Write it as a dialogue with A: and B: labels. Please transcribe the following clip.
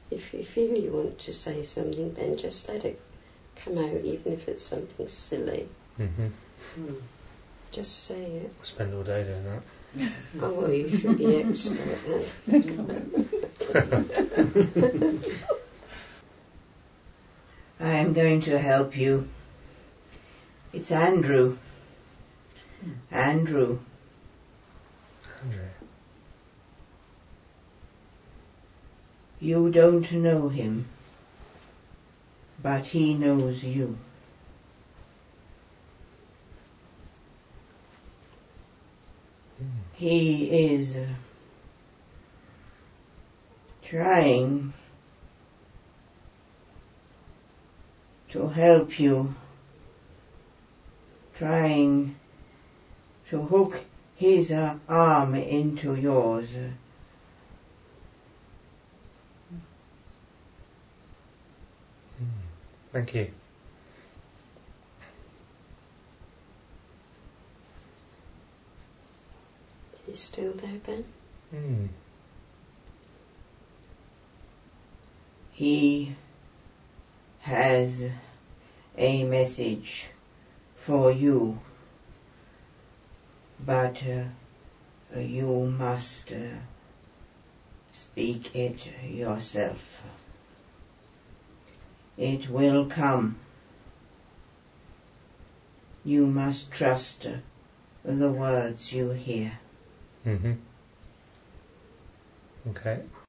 A: If you feel you want to say something, Ben, just let it come out, even if it's something silly. Just say it.
B: I spend all day doing that.
A: Oh, well, you should be expert then.
C: I am going to help you. It's Andrew. Andrew. You don't know him, but he knows you. He is trying to help you, trying to hook his arm into yours.
B: Thank you.
A: You still there, Ben?
C: He has a message for you, but you must speak it yourself. It will come. You must trust the words you hear.
B: Okay.